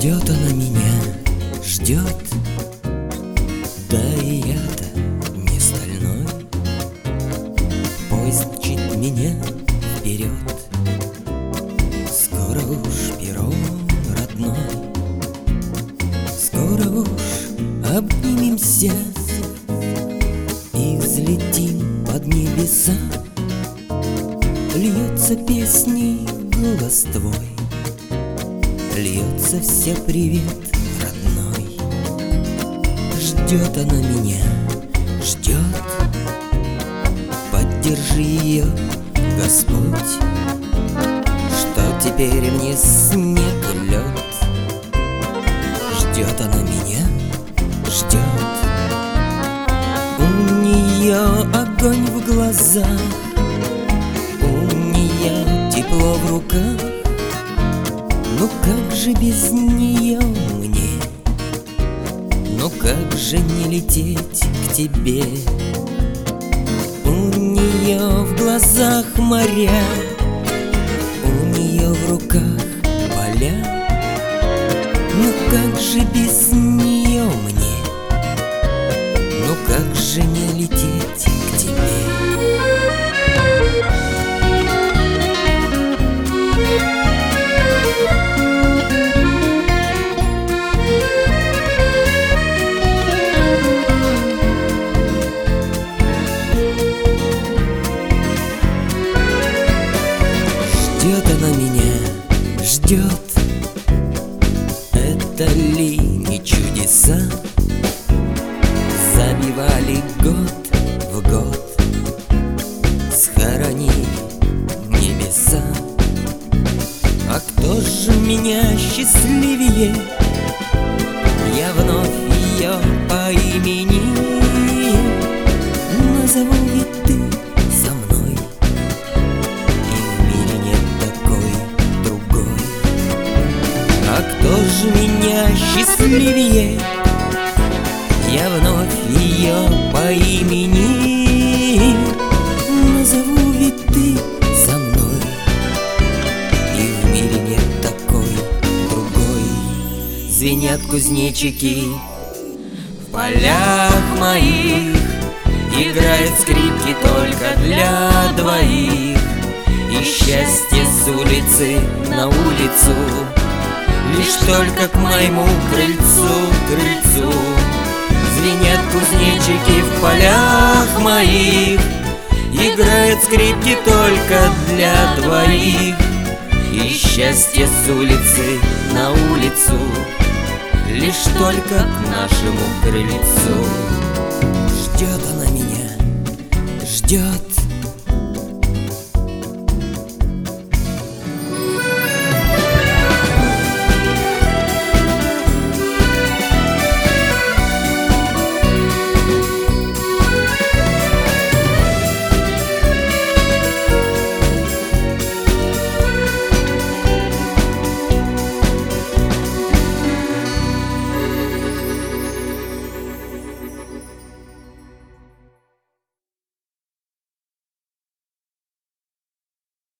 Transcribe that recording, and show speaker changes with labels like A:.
A: Ждет она меня, ждет. Да и я-то не стальной. Поезд мчит меня вперед. Скоро уж перрон родной. Скоро уж обнимемся и взлетим под небеса. Льется песней голос твой, льется все привет родной. Ждет она меня, ждет. Поддержи ее, Господь, что теперь мне снег и лед. Ждет она меня, ждет. У нее огонь в глазах, у нее тепло в руках. Ну как же без нее мне? Ну как же не лететь к тебе? У нее в глазах моря, у нее в руках поля. Ну как же без нее мне? Ну как же не лететь к тебе? Ждет она меня, ждет. Это ли не чудеса? Забивали год в год, схоронили небеса. А кто же меня счастливее? Я вновь ее по имени назову, ведь ты со мной, и в мире нет такой другой. А кто же меня счастливее? Я вновь ее по имени назову, ведь ты со мной, и в мире нет такой другой. Звенят кузнечики в полях моих, играют скрипки только для двоих. И счастье с улицы на улицу, лишь только к моему крыльцу. Звенят кузнечики в полях моих, играют скрипки только для двоих. И счастье с улицы на улицу, лишь только к нашему крыльцу. Ждет она меня, ждет.